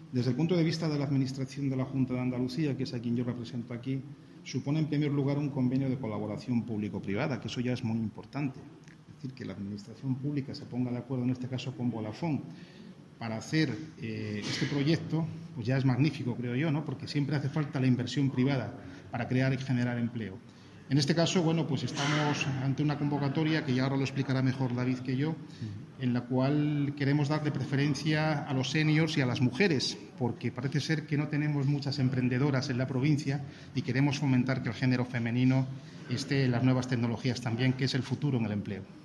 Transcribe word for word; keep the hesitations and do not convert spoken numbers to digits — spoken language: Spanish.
Desde el punto de vista de la Administración de la Junta de Andalucía, que es a quien yo represento aquí, supone en primer lugar un convenio de colaboración público-privada, que eso ya es muy importante. Es decir, que la Administración pública se ponga de acuerdo, en este caso con Vodafone, para hacer eh, este proyecto, pues ya es magnífico, creo yo, ¿no? Porque siempre hace falta la inversión privada para crear y generar empleo. En este caso, bueno, pues estamos ante una convocatoria que ya ahora lo explicará mejor David que yo, en la cual queremos darle preferencia a los seniors y a las mujeres, porque parece ser que no tenemos muchas emprendedoras en la provincia y queremos fomentar que el género femenino esté en las nuevas tecnologías también, que es el futuro en el empleo.